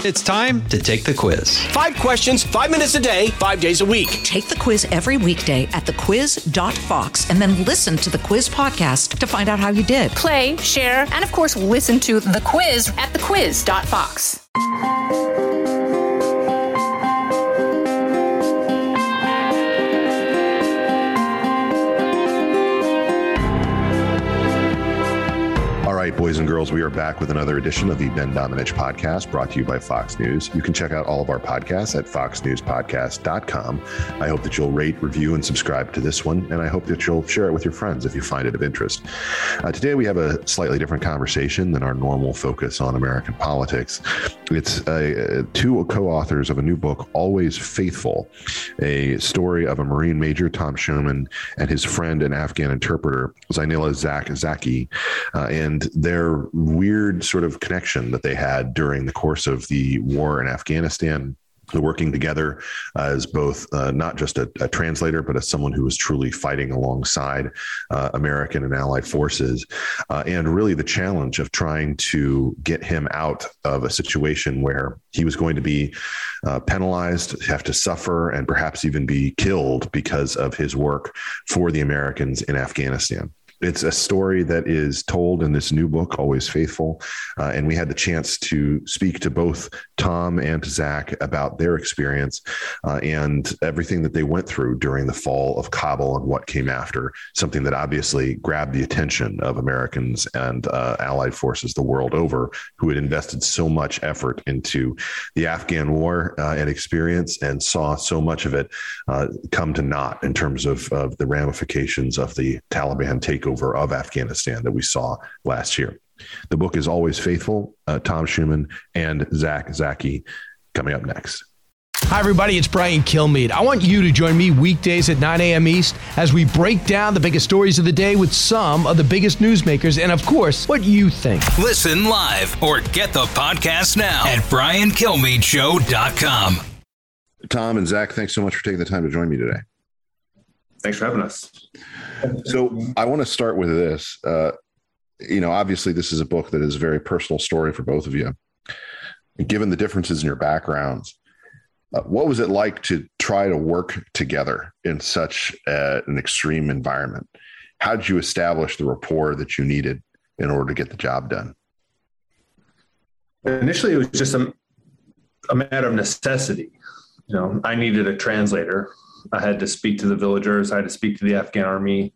It's time to take the quiz. 5 questions, 5 minutes a day, 5 days a week. Take the quiz every weekday at thequiz.fox and then listen to the quiz podcast to find out how you did. Play, share, and of course, listen to the quiz at thequiz.fox. All right, boys and girls, we are back with another edition of the Ben Domenech podcast brought to you by Fox News. You can check out all of our podcasts at foxnewspodcast.com. I hope that you'll rate, review, and subscribe to this one, and I hope that you'll share it with your friends if you find it of interest. Today, we have a slightly different conversation than our normal focus on American politics. It's two co-authors of a new book, Always Faithful, a story of a Marine Major, Tom Schoeman, and his friend and Afghan interpreter, Zainila Zaki, and their weird sort of connection that they had during the course of the war in Afghanistan, working together as both not just a translator, but as someone who was truly fighting alongside American and Allied forces, and really the challenge of trying to get him out of a situation where he was going to be penalized, have to suffer, and perhaps even be killed because of his work for the Americans in Afghanistan. It's a story that is told in this new book, Always Faithful, and we had the chance to speak to both Tom and Zach about their experience and everything that they went through during the fall of Kabul and what came after, something that obviously grabbed the attention of Americans and Allied forces the world over who had invested so much effort into the Afghan war and experience and saw so much of it come to naught in terms of the ramifications of the Taliban takeover of Afghanistan that we saw last year. The book is Always Faithful, Tom Schoeman and Zach Zaki coming up next. Hi, everybody. It's Brian Kilmeade. I want you to join me weekdays at 9 a.m. East as we break down the biggest stories of the day with some of the biggest newsmakers and, of course, what you think. Listen live or get the podcast now at briankilmeadshow.com. Tom and Zach, thanks so much for taking the time to join me today. Thanks for having us. So I want to start with this. Obviously, this is a book that is a very personal story for both of you. Given the differences in your backgrounds, what was it like to try to work together in such an extreme environment? How did you establish the rapport that you needed in order to get the job done? Initially, it was just a matter of necessity. I needed a translator. I had to speak to the villagers. I had to speak to the Afghan army.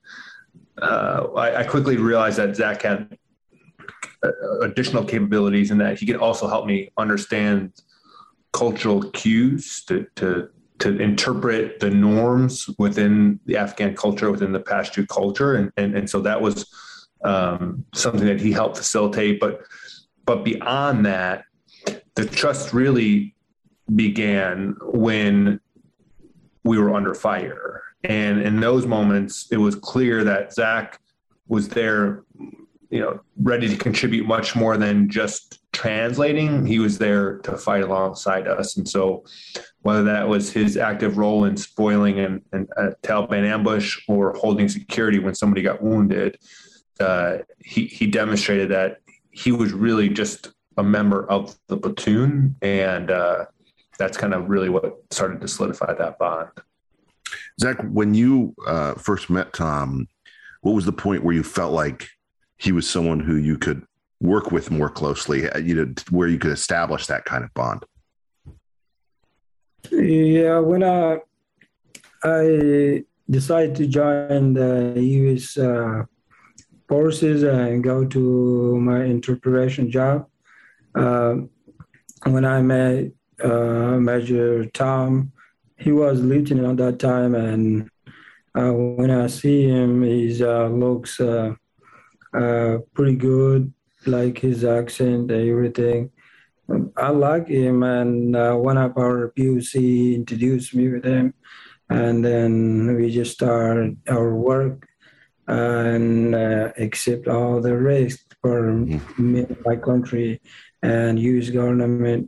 I quickly realized that Zach had additional capabilities and that he could also help me understand cultural cues to interpret the norms within the Afghan culture, within the Pashto culture. And so that was something that he helped facilitate. But beyond that, the trust really began when we were under fire. And in those moments, it was clear that Zach was there, ready to contribute much more than just translating. He was there to fight alongside us. And so whether that was his active role in spoiling a Taliban ambush or holding security when somebody got wounded, he demonstrated that he was really just a member of the platoon. And that's kind of really what started to solidify that bond. Zach, when you first met Tom, what was the point where you felt like he was someone who you could work with more closely, where you could establish that kind of bond? Yeah, when I decided to join the U.S. forces and go to my interpretation job, when I met Major Tom, he was lieutenant at that time, and when I see him, he looks pretty good, like his accent, everything. I like him, and one of our POC introduced me with him, and then we just started our work and accept all the risks for my country and U.S. government.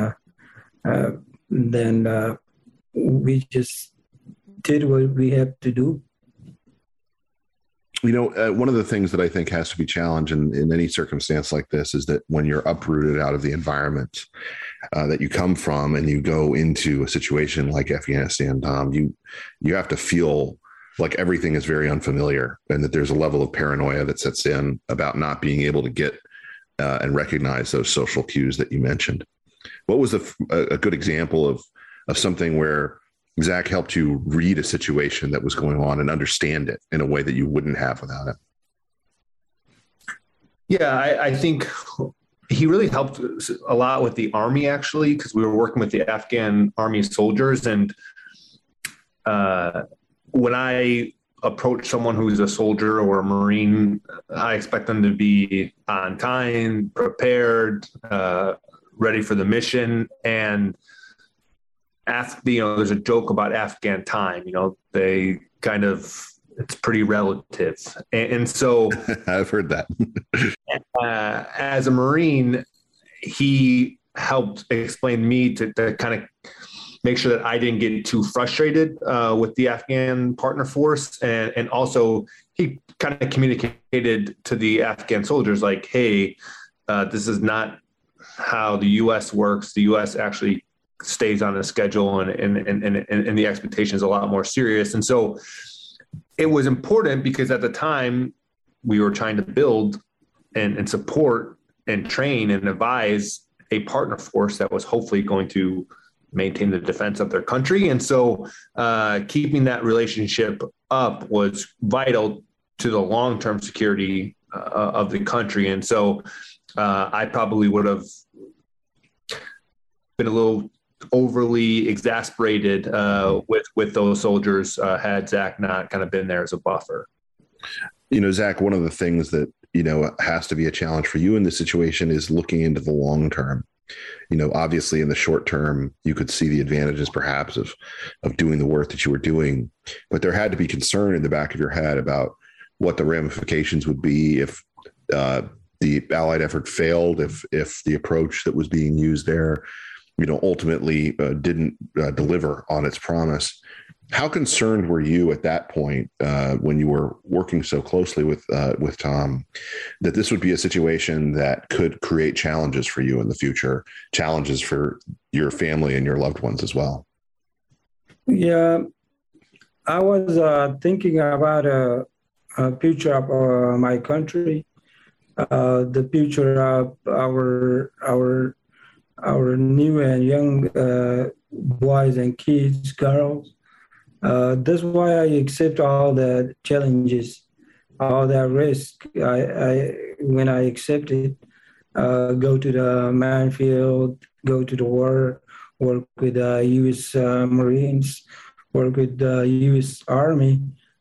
Then we just did what we had to do. One of the things that I think has to be challenged in any circumstance like this is that when you're uprooted out of the environment that you come from and you go into a situation like Afghanistan, Tom, you have to feel like everything is very unfamiliar and that there's a level of paranoia that sets in about not being able to get and recognize those social cues that you mentioned. What was a good example of something where Zach helped you read a situation that was going on and understand it in a way that you wouldn't have without it? Yeah, I think he really helped a lot with the Army, actually, because we were working with the Afghan Army soldiers. And when I approach someone who's a soldier or a Marine, I expect them to be on time, prepared, ready for the mission. And there's a joke about Afghan time, they kind of, it's pretty relative. And so I've heard that. As a Marine, he helped explain me to kind of make sure that I didn't get too frustrated with the Afghan partner force. And also he kind of communicated to the Afghan soldiers like, hey, this is not how the U.S. works. The U.S. actually stays on a schedule and the expectation is a lot more serious. And so it was important because at the time we were trying to build and support and train and advise a partner force that was hopefully going to maintain the defense of their country. And so keeping that relationship up was vital to the long-term security of the country. And so I probably would have been a little overly exasperated with those soldiers had Zach not kind of been there as a buffer. Zach, one of the things that, has to be a challenge for you in this situation is looking into the long term. Obviously in the short term, you could see the advantages perhaps of doing the work that you were doing, but there had to be concern in the back of your head about what the ramifications would be if the Allied effort failed, if the approach that was being used there ultimately didn't deliver on its promise. How concerned were you at that point when you were working so closely with Tom that this would be a situation that could create challenges for you in the future, challenges for your family and your loved ones as well? Yeah, I was thinking about a future of my country, the future of our new and young boys and kids, girls. That's why I accept all the challenges, all that risk. When I accept it, go to the minefield, go to the war, work with the U.S. Marines, work with the U.S. Army.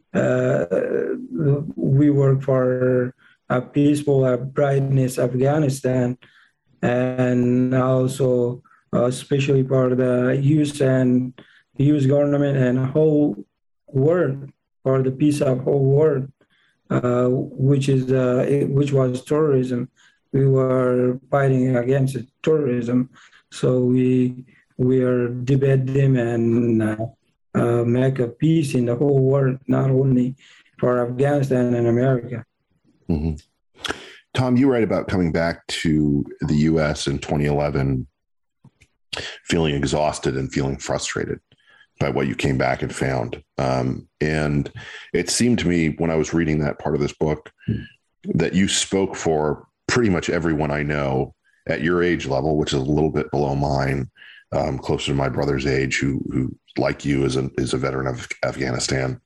We work for a peaceful, brightness Afghanistan, and also especially for the U.S. and the U.S. government and whole world, for the peace of whole world, which was terrorism. We were fighting against terrorism, so we are debate them and make a peace in the whole world, not only for Afghanistan and America. Mm-hmm. Tom, you write about coming back to the U.S. in 2011, feeling exhausted and feeling frustrated by what you came back and found. And it seemed to me when I was reading that part of this book that you spoke for pretty much everyone I know at your age level, which is a little bit below mine, closer to my brother's age, who like you is a veteran of Afghanistan,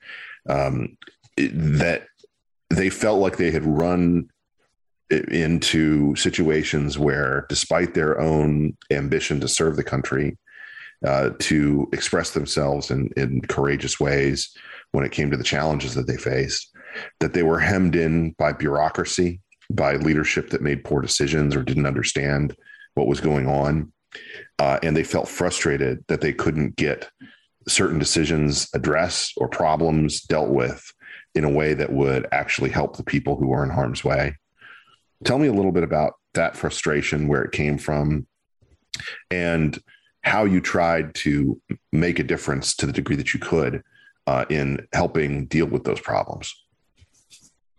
that they felt like they had run into situations where, despite their own ambition to serve the country, to express themselves in courageous ways when it came to the challenges that they faced, that they were hemmed in by bureaucracy, by leadership that made poor decisions or didn't understand what was going on. And they felt frustrated that they couldn't get certain decisions addressed or problems dealt with in a way that would actually help the people who were in harm's way. Tell me a little bit about that frustration, where it came from, and how you tried to make a difference to the degree that you could in helping deal with those problems.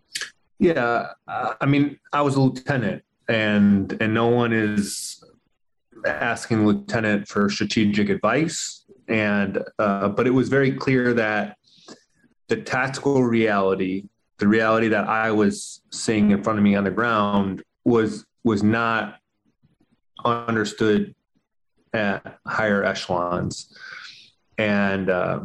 Yeah, I mean, I was a lieutenant, and no one is asking the lieutenant for strategic advice. And but it was very clear that the tactical reality, the reality that I was seeing in front of me on the ground, was not understood at higher echelons. And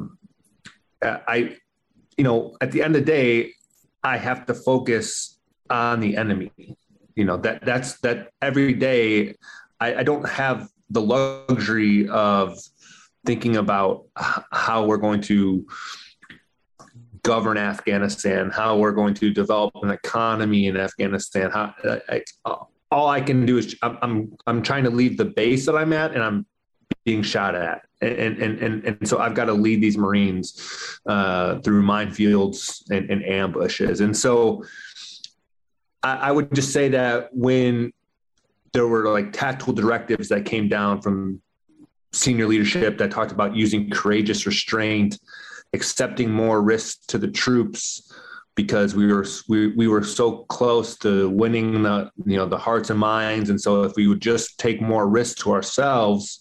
I, at the end of the day, I have to focus on the enemy. That's every day. I don't have the luxury of thinking about how we're going to govern Afghanistan, how we're going to develop an economy in Afghanistan. All I can do is I'm trying to leave the base that I'm at, and I'm being shot at. And so I've got to lead these Marines through minefields and ambushes. And so I would just say that when there were like tactical directives that came down from senior leadership that talked about using courageous restraint, accepting more risks to the troops, because we were so close to winning the hearts and minds. And so if we would just take more risks to ourselves,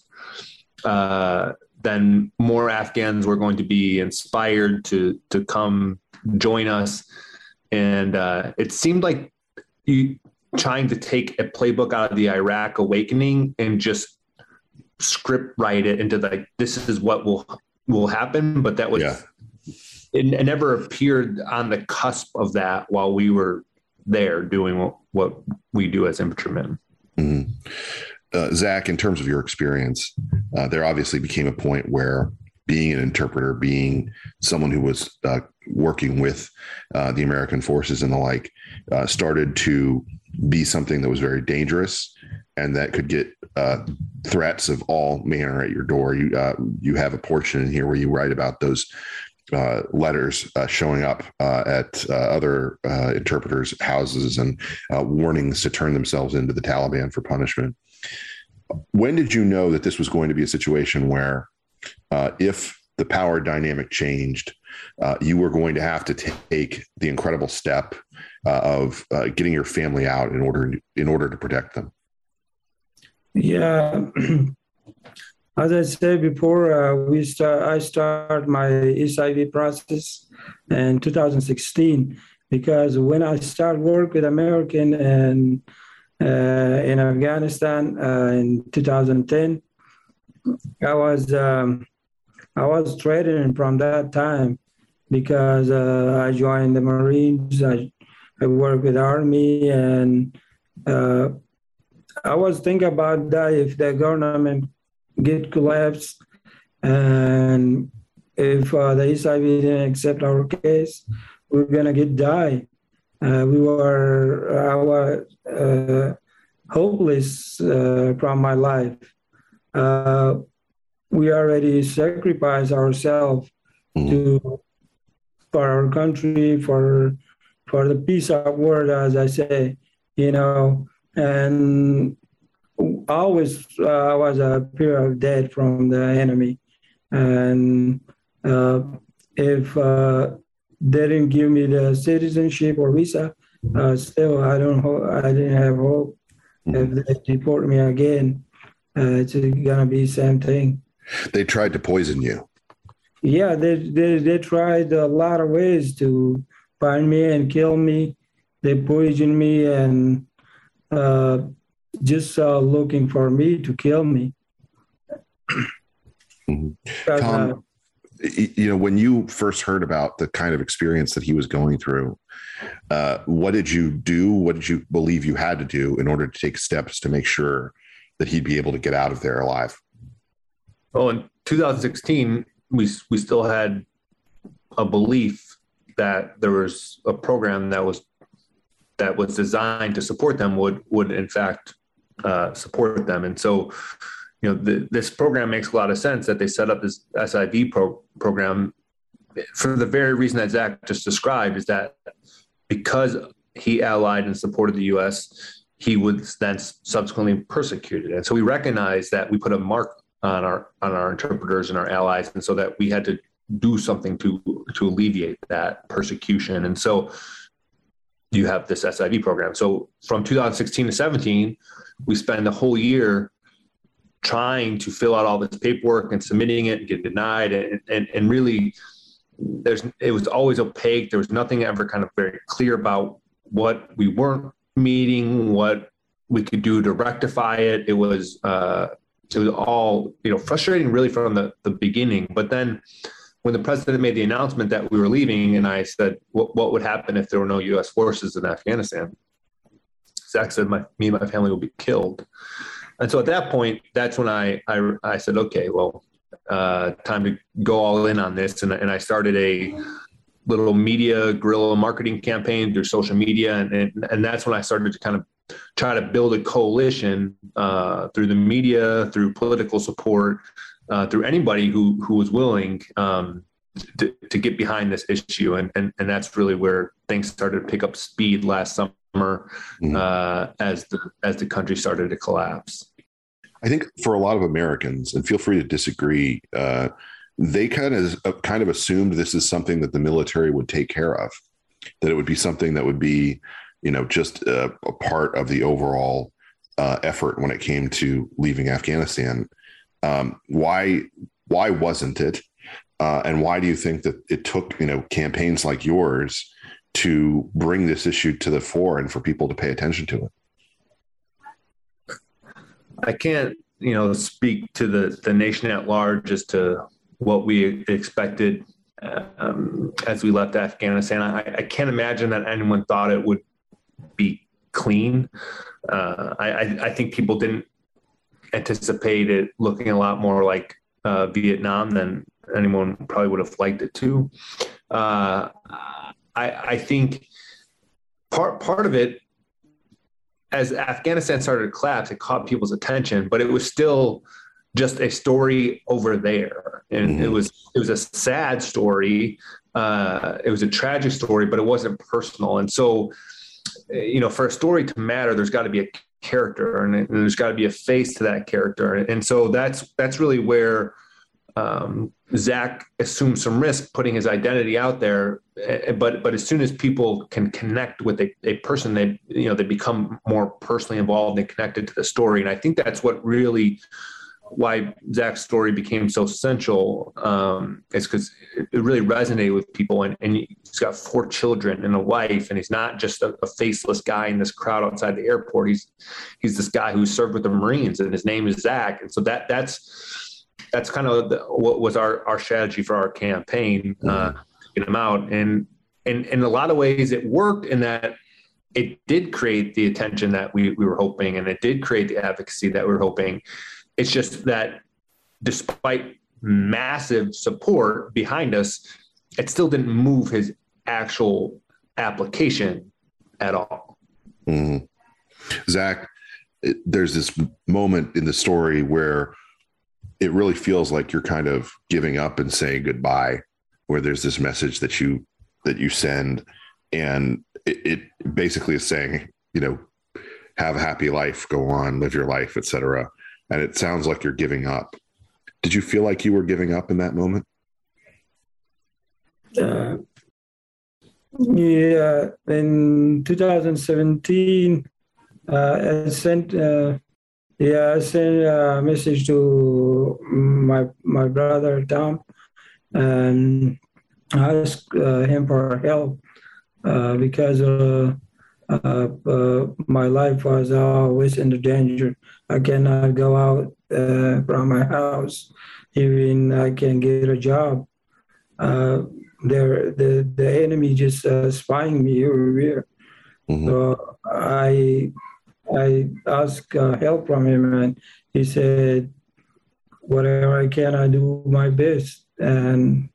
then more Afghans were going to be inspired to come join us. And it seemed like you trying to take a playbook out of the Iraq awakening and just script write it into like, this is what will happen. But that was, it never appeared on the cusp of that while we were there doing what we do as infantrymen. Mm-hmm. Zach, in terms of your experience, there obviously became a point where being an interpreter, being someone who was working with the American forces and the like, started to be something that was very dangerous and that could get threats of all manner at your door. You have a portion in here where you write about those letters showing up at other interpreters' houses and warnings to turn themselves into the Taliban for punishment. When did you know that this was going to be a situation where if the power dynamic changed, you were going to have to take the incredible step of getting your family out in order to protect them? Yeah. As I said before, I started my SIV process in 2016, because when I started work with American and in Afghanistan in 2010, I was threatened from that time, because I joined the Marines. I worked with Army, and I was thinking about that if the government get collapsed, and if the SIV didn't accept our case, we're gonna die. I was hopeless from my life. We already sacrificed ourselves for our country, for the peace of the world, as I say, and always I was a fear of death from the enemy. And if they didn't give me the citizenship or visa, still I didn't have hope. If they deport me again, it's gonna be the same thing. They tried to poison you. Yeah, they tried a lot of ways to find me and kill me. They poisoned me and just looking for me to kill me. Tom, when you first heard about the kind of experience that he was going through, what did you do? What did you believe you had to do in order to take steps to make sure that he'd be able to get out of there alive? Well, in 2016, we still had a belief that there was a program that was designed to support them would in fact support them. And so, this program makes a lot of sense that they set up this SIV program for the very reason that Zach just described, is that because he allied and supported the U.S., he was then subsequently persecuted. And so we recognized that we put a mark on our interpreters and our allies, and so that we had to do something to alleviate that persecution. And so you have this SIV program. So from 2016 to 17, we spend the whole year trying to fill out all this paperwork and submitting it and get denied. And really it was always opaque. There was nothing ever kind of very clear about what we weren't meeting, what we could do to rectify it. It was all, frustrating really from the beginning. But then when the president made the announcement that we were leaving, and I said, what would happen if there were no U.S. forces in Afghanistan? Zach said, me and my family will be killed. And so at that point, that's when I said, okay, well, time to go all in on this. And I started a little media guerrilla marketing campaign through social media. And that's when I started to kind of try to build a coalition through the media, through political support, through anybody who was willing to get behind this issue. And that's really where things started to pick up speed last summer as the country started to collapse. I think for a lot of Americans, and feel free to disagree, they kind of assumed this is something that the military would take care of, that it would be something that would be, just a part of the overall effort when it came to leaving Afghanistan. Why wasn't it? And why do you think that it took, campaigns like yours to bring this issue to the fore and for people to pay attention to it? I can't, speak to the nation at large as to what we expected as we left Afghanistan. I can't imagine that anyone thought it would be clean. I think people didn't anticipate it looking a lot more like Vietnam than anyone probably would have liked it to. I think part of it, as Afghanistan started to collapse, it caught people's attention, but it was still just a story over there. And it was a sad story. It was a tragic story, but it wasn't personal. And so, for a story to matter, there's got to be a character and there's got to be a face to that character. And so that's really where Zach assumed some risk putting his identity out there. But as soon as people can connect with a person, they become more personally involved and connected to the story. And I think that's what really why Zach's story became so essential, is because it really resonated with people. And he's got 4 children and a wife, and he's not just a faceless guy in this crowd outside the airport. He's this guy who served with the Marines, and his name is Zach. And so that's kind of what was our strategy for our campaign, to get him out. And in a lot of ways it worked in that it did create the attention that we were hoping, and it did create the advocacy that we were hoping. It's just that despite massive support behind us, it still didn't move his actual application at all. Mm-hmm. Zach, there's this moment in the story where it really feels like you're kind of giving up and saying goodbye, where there's this message that you send, and it basically is saying, have a happy life, go on, live your life, etc. And it sounds like you're giving up. Did you feel like you were giving up in that moment? Yeah. In 2017, I sent a message to my brother Tom, and asked him for help because my life was always in danger. I cannot go out from my house, even I can get a job. The enemy just spying me everywhere. Mm-hmm. So I asked help from him, and he said, "Whatever I can, I do my best." And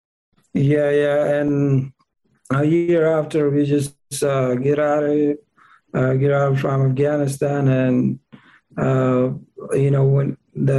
and a year after, we just get out from Afghanistan, and when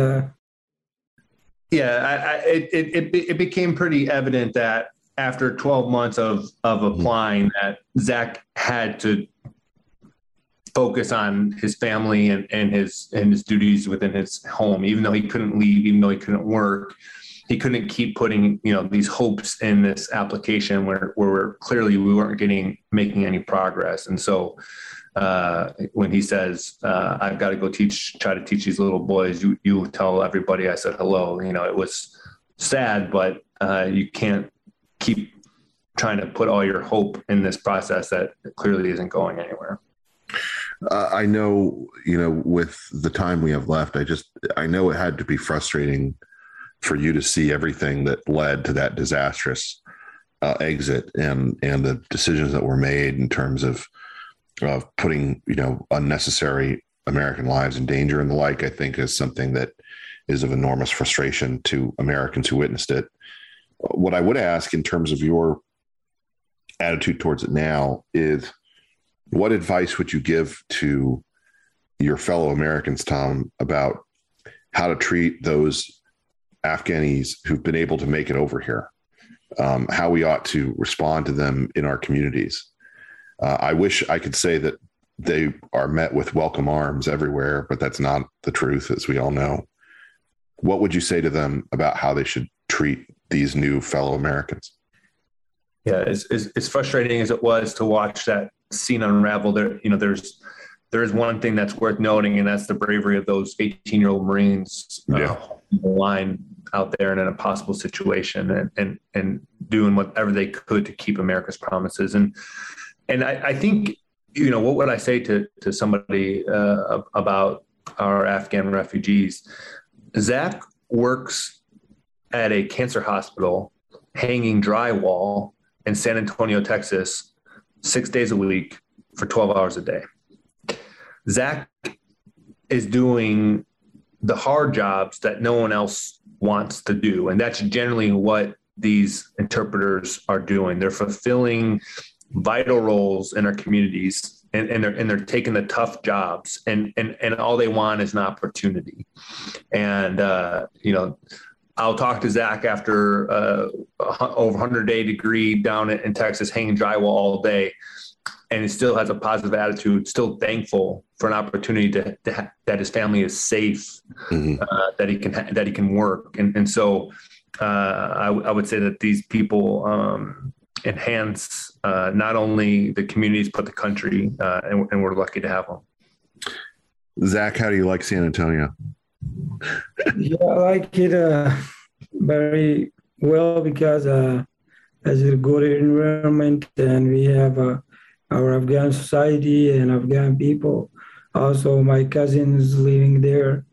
it became pretty evident that after 12 months of applying, that Zach had to focus on his family and his duties within his home, even though he couldn't leave, even though he couldn't work. he couldn't keep putting, these hopes in this application where clearly we weren't making any progress. And so when he says, I've got to go try to teach these little boys, you tell everybody I said hello. It was sad, but you can't keep trying to put all your hope in this process that clearly isn't going anywhere. I know, with the time we have left, I know it had to be frustrating for you to see everything that led to that disastrous exit and the decisions that were made in terms of putting, unnecessary American lives in danger and the like. I think is something that is of enormous frustration to Americans who witnessed it. What I would ask in terms of your attitude towards it now is, what advice would you give to your fellow Americans, Tom, about how to treat those Afghanis who've been able to make it over here, how we ought to respond to them in our communities? I wish I could say that they are met with welcome arms everywhere, but that's not the truth, as we all know. What would you say to them about how they should treat these new fellow Americans? Yeah, as frustrating as it was to watch that scene unravel, there's one thing that's worth noting, and that's the bravery of those 18-year-old Marines line out there in an impossible situation and doing whatever they could to keep America's promises. And I think, what would I say to somebody about our Afghan refugees? Zach works at a cancer hospital hanging drywall in San Antonio, Texas, 6 days a week for 12 hours a day. Zach is doing the hard jobs that no one else wants to do. And that's generally what these interpreters are doing. They're fulfilling vital roles in our communities, and they're taking the tough jobs, and all they want is an opportunity. And, I'll talk to Zach after over 100-day degree down in Texas, hanging drywall all day, and he still has a positive attitude, still thankful for an opportunity that his family is safe, that he can work. And so I would say that these people enhance not only the communities, but the country, and we're lucky to have them. Zach, how do you like San Antonio? Yeah, I like it very well because it's a good environment, and we have our Afghan society and Afghan people. Also, my cousins living there.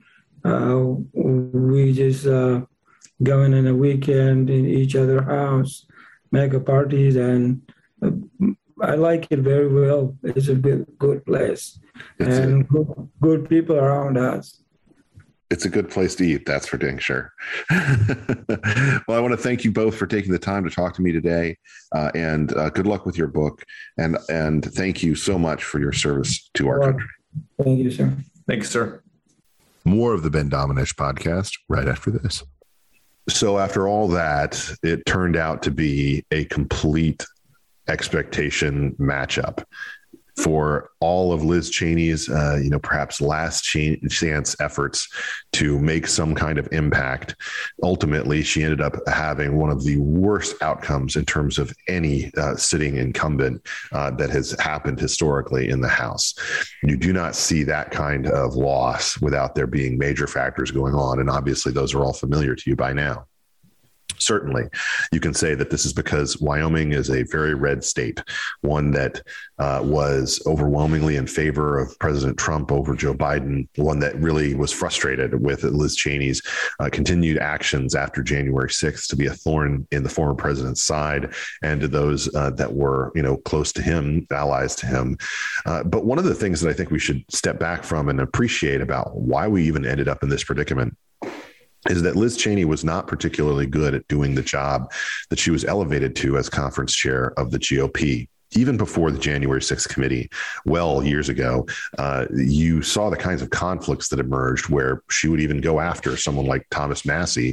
We just go in a weekend in each other's house, make a parties, and I like it very well. It's a good place, and good people around us. It's a good place to eat, that's for dang sure. Well, I want to thank you both for taking the time to talk to me today, and good luck with your book. And thank you so much for your service to our country. Thank you, sir. Thanks, sir. More of the Ben Domenech podcast right after this. So after all that, it turned out to be a complete expectation matchup for all of Liz Cheney's, perhaps last chance efforts to make some kind of impact. Ultimately, she ended up having one of the worst outcomes in terms of any sitting incumbent that has happened historically in the House. You do not see that kind of loss without there being major factors going on. And obviously, those are all familiar to you by now. Certainly, you can say that this is because Wyoming is a very red state, one that was overwhelmingly in favor of President Trump over Joe Biden, one that really was frustrated with Liz Cheney's continued actions after January 6th to be a thorn in the former president's side and to those that were, close to him, allies to him. But one of the things that I think we should step back from and appreciate about why we even ended up in this predicament is that Liz Cheney was not particularly good at doing the job that she was elevated to as conference chair of the GOP. even before the January 6th committee, years ago, you saw the kinds of conflicts that emerged where she would even go after someone like Thomas Massie,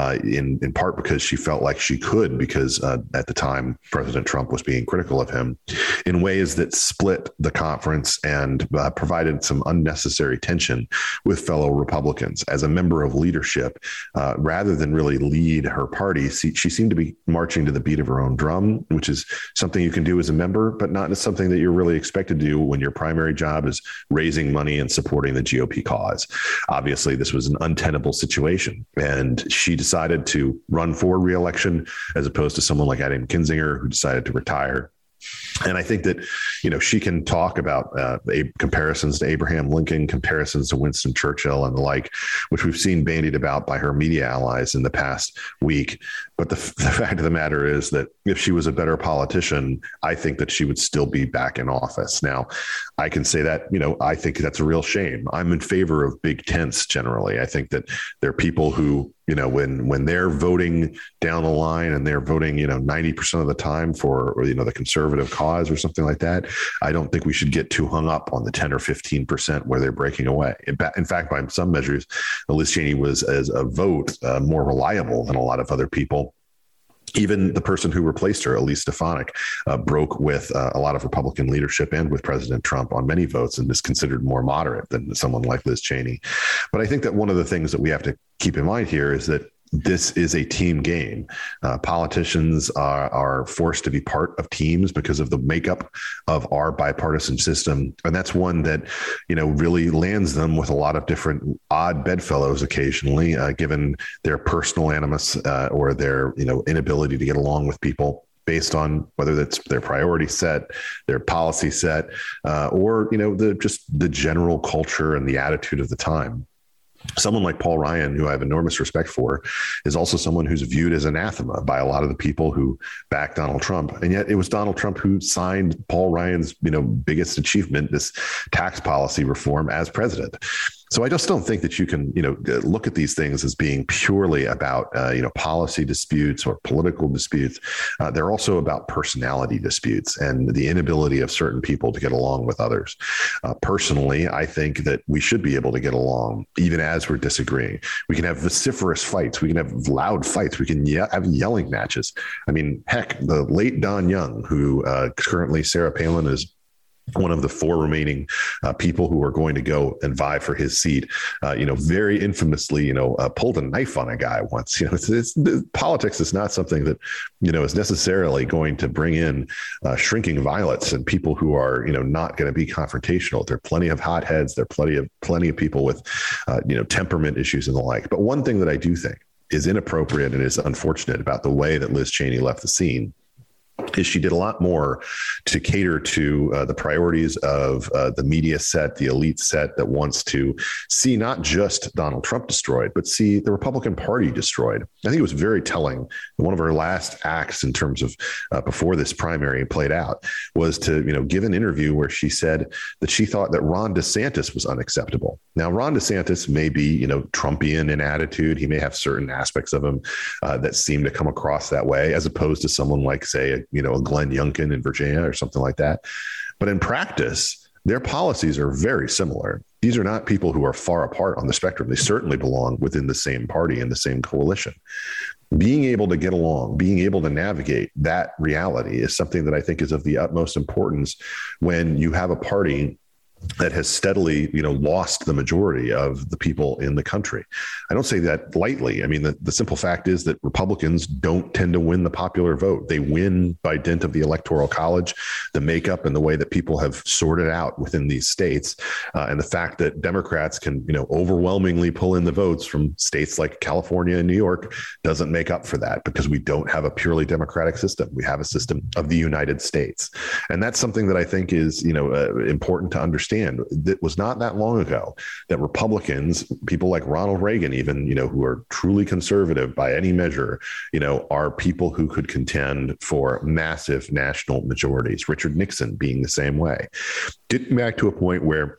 in part because she felt like she could, because at the time President Trump was being critical of him, in ways that split the conference and provided some unnecessary tension with fellow Republicans. As a member of leadership, rather than really lead her party, she seemed to be marching to the beat of her own drum, which is something you can do as a member, but not something that you're really expected to do when your primary job is raising money and supporting the GOP cause. Obviously, this was an untenable situation, and she decided to run for re-election as opposed to someone like Adam Kinzinger, who decided to retire. And I think that, she can talk about comparisons to Abraham Lincoln, comparisons to Winston Churchill and the like, which we've seen bandied about by her media allies in the past week. But the fact of the matter is that if she was a better politician, I think that she would still be back in office. Now, I can say that, I think that's a real shame. I'm in favor of big tents generally. I think that there are people who, when they're voting down the line and they're voting, 90% of the time for, the conservative cause or something like that, I don't think we should get too hung up on the 10 or 15% where they're breaking away. In fact, by some measures, Liz Cheney was, as a vote, more reliable than a lot of other people. Even the person who replaced her, Elise Stefanik, broke with a lot of Republican leadership and with President Trump on many votes and is considered more moderate than someone like Liz Cheney. But I think that one of the things that we have to keep in mind here is that this is a team game. Politicians are forced to be part of teams because of the makeup of our bipartisan system. And that's one that, really lands them with a lot of different odd bedfellows occasionally, given their personal animus or their, inability to get along with people based on whether that's their priority set, their policy set, or, the general culture and the attitude of the time. Someone like Paul Ryan, who I have enormous respect for, is also someone who's viewed as anathema by a lot of the people who back Donald Trump. And yet it was Donald Trump who signed Paul Ryan's, biggest achievement, this tax policy reform, as president. So I just don't think that you can, look at these things as being purely about, policy disputes or political disputes. They're also about personality disputes and the inability of certain people to get along with others. Personally, I think that we should be able to get along even as we're disagreeing. We can have vociferous fights. We can have loud fights. We can have yelling matches. I mean, heck, the late Don Young, who currently Sarah Palin is one of the four remaining people who are going to go and vie for his seat, very infamously, pulled a knife on a guy once. Politics is not something that, is necessarily going to bring in shrinking violets and people who are, not going to be confrontational. There are plenty of hotheads. There are plenty of people with, temperament issues and the like. But one thing that I do think is inappropriate and is unfortunate about the way that Liz Cheney left the scene is she did a lot more to cater to the priorities of the media set, the elite set that wants to see not just Donald Trump destroyed, but see the Republican Party destroyed. I think it was very telling. One of her last acts in terms of before this primary played out was to, give an interview where she said that she thought that Ron DeSantis was unacceptable. Now, Ron DeSantis may be, Trumpian in attitude. He may have certain aspects of him that seem to come across that way, as opposed to someone like, say, a Glenn Youngkin in Virginia or something like that. But in practice, their policies are very similar. These are not people who are far apart on the spectrum. They certainly belong within the same party and the same coalition. Being able to get along, being able to navigate that reality is something that I think is of the utmost importance when you have a party that has steadily, lost the majority of the people in the country. I don't say that lightly. I mean, the simple fact is that Republicans don't tend to win the popular vote. They win by dint of the Electoral College, the makeup and the way that people have sorted out within these states. And the fact that Democrats can, overwhelmingly pull in the votes from states like California and New York doesn't make up for that, because we don't have a purely democratic system. We have a system of the United States. And that's something that I think is, important to understand. It was not that long ago that Republicans, people like Ronald Reagan, even, who are truly conservative by any measure, are people who could contend for massive national majorities. Richard Nixon being the same way. Getting back to a point where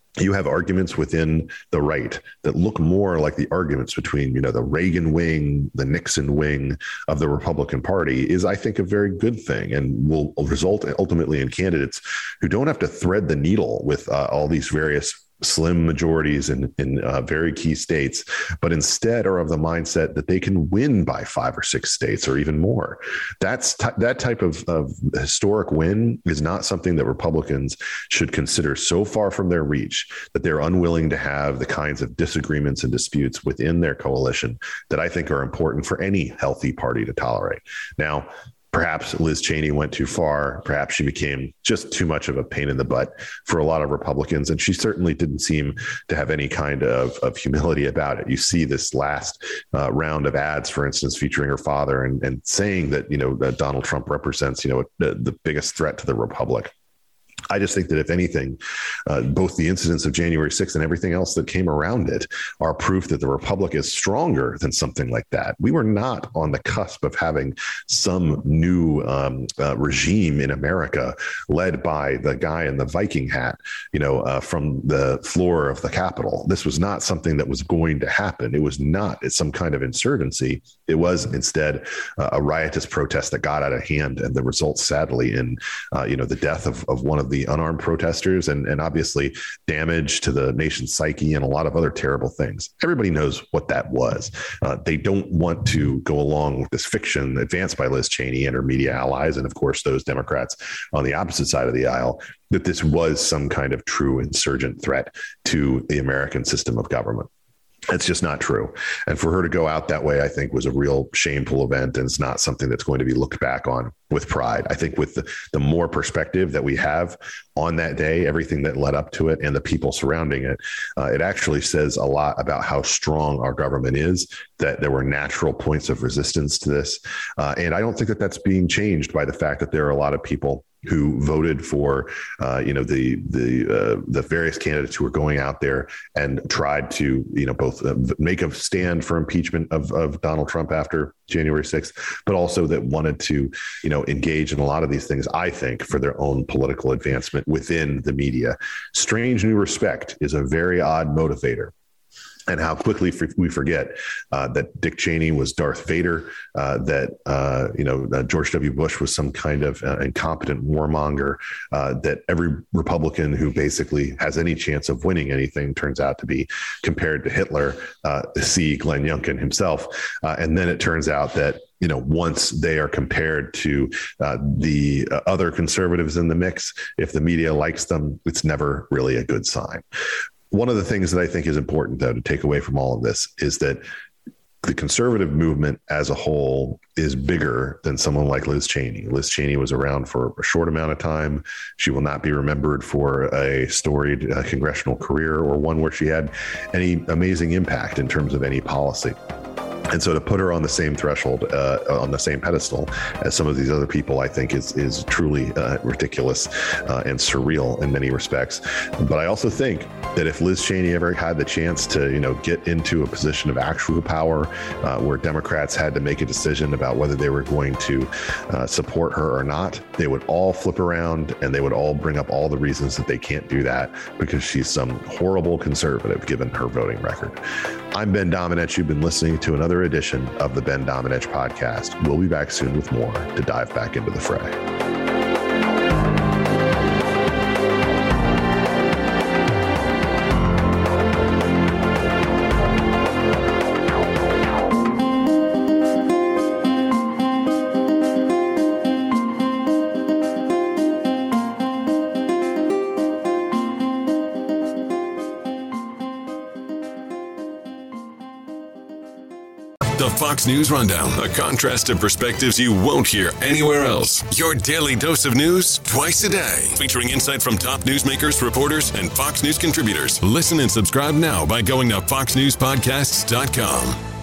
you have arguments within the right that look more like the arguments between, the Reagan wing, the Nixon wing of the Republican Party is, I think, a very good thing and will result ultimately in candidates who don't have to thread the needle with all these various slim majorities in very key states, but instead are of the mindset that they can win by 5 or 6 states or even more. That type of historic win is not something that Republicans should consider so far from their reach that they're unwilling to have the kinds of disagreements and disputes within their coalition that I think are important for any healthy party to tolerate. Now, perhaps Liz Cheney went too far. Perhaps she became just too much of a pain in the butt for a lot of Republicans. And she certainly didn't seem to have any kind of humility about it. You see this last round of ads, for instance, featuring her father and saying that, that Donald Trump represents, the biggest threat to the Republic. I just think that if anything, both the incidents of January 6th and everything else that came around it are proof that the Republic is stronger than something like that. We were not on the cusp of having some new regime in America led by the guy in the Viking hat, from the floor of the Capitol. This was not something that was going to happen. It was not some kind of insurgency. It was instead a riotous protest that got out of hand, and the result, sadly, in the death of one of the unarmed protesters and obviously damage to the nation's psyche and a lot of other terrible things. Everybody knows what that was. They don't want to go along with this fiction advanced by Liz Cheney and her media allies, and of course those Democrats on the opposite side of the aisle, that this was some kind of true insurgent threat to the American system of government. It's just not true. And for her to go out that way, I think, was a real shameful event. And it's not something that's going to be looked back on with pride. I think with the more perspective that we have on that day, everything that led up to it and the people surrounding it, it actually says a lot about how strong our government is, that there were natural points of resistance to this. And I don't think that that's being changed by the fact that there are a lot of people who voted for, the various candidates who were going out there and tried to, both make a stand for impeachment of Donald Trump after January 6th, but also that wanted to, engage in a lot of these things, I think, for their own political advancement within the media. Strange new respect is a very odd motivator. And how quickly we forget that Dick Cheney was Darth Vader, that George W. Bush was some kind of incompetent warmonger, that every Republican who basically has any chance of winning anything turns out to be compared to Hitler, see Glenn Youngkin himself. And then it turns out that once they are compared to the other conservatives in the mix, if the media likes them, it's never really a good sign. One of the things that I think is important, though, to take away from all of this is that the conservative movement as a whole is bigger than someone like Liz Cheney. Liz Cheney was around for a short amount of time. She will not be remembered for a storied congressional career or one where she had any amazing impact in terms of any policy. And so to put her on the same threshold, on the same pedestal as some of these other people, I think is truly ridiculous and surreal in many respects. But I also think that if Liz Cheney ever had the chance to, get into a position of actual power where Democrats had to make a decision about whether they were going to support her or not, they would all flip around and they would all bring up all the reasons that they can't do that because she's some horrible conservative given her voting record. I'm Ben Domenech. You've been listening to another edition of the Ben Domenech Podcast. We'll be back soon with more to dive back into the fray. The Fox News Rundown, a contrast of perspectives you won't hear anywhere else. Your daily dose of news twice a day, featuring insight from top newsmakers, reporters, and Fox News contributors. Listen and subscribe now by going to foxnewspodcasts.com.